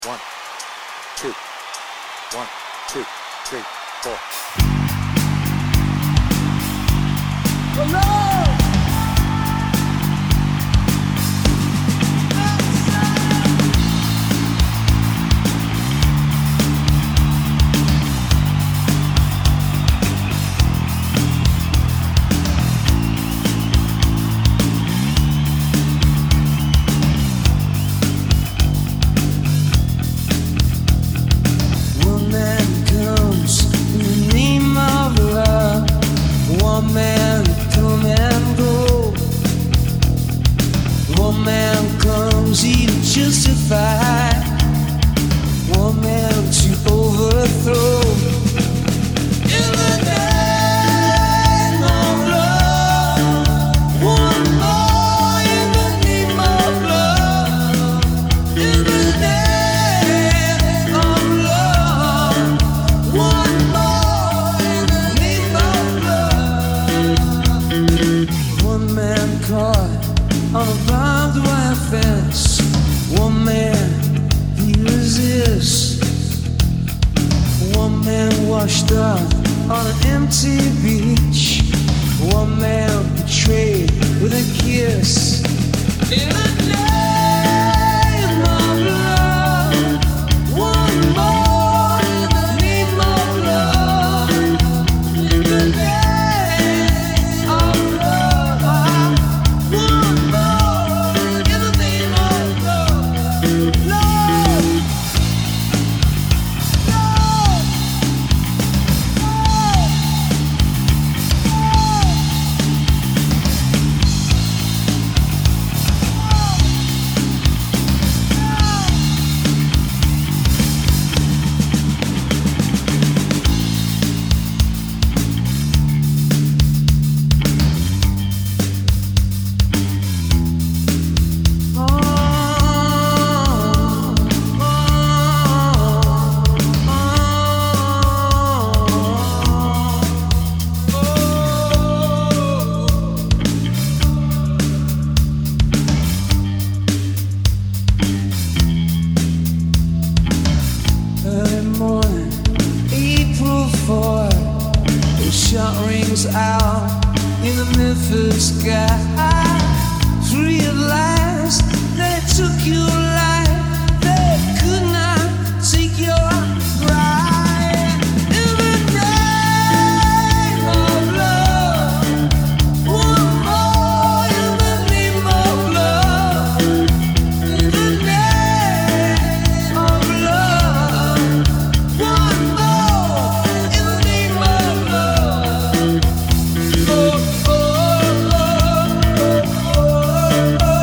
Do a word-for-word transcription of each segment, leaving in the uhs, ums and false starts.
One, two, one, two, three, four. Hello! One man come and go. One man comes, he to justify. One man to overthrow. In the name of love, one more in the name of love. In the name of love, one more in the name of love. One man caught on a barbed wire fence. One man, he resists. One man washed up on an empty beach. One man betrayed with a kiss. In the name of love, one more in the name of love. In the name of love, one more in the name of love. Love, love, early morning, April fourth, the shot rings out in the Memphis sky. Free at last, they took your life, they could not take your pride. In the name of love, one more in the name of love. In the name of love, one more in the name of love. Oh, oh, oh, oh, oh, oh,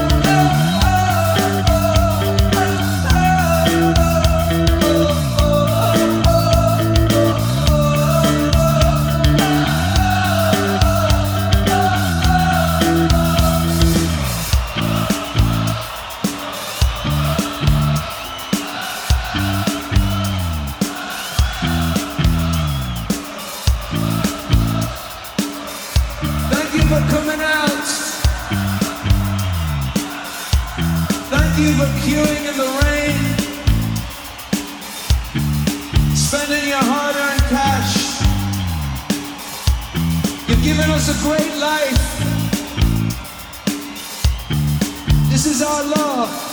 Thank you for coming out. Thank you for queuing in the rain, spending your hard-earned cash. You've given us a great life. This is our law.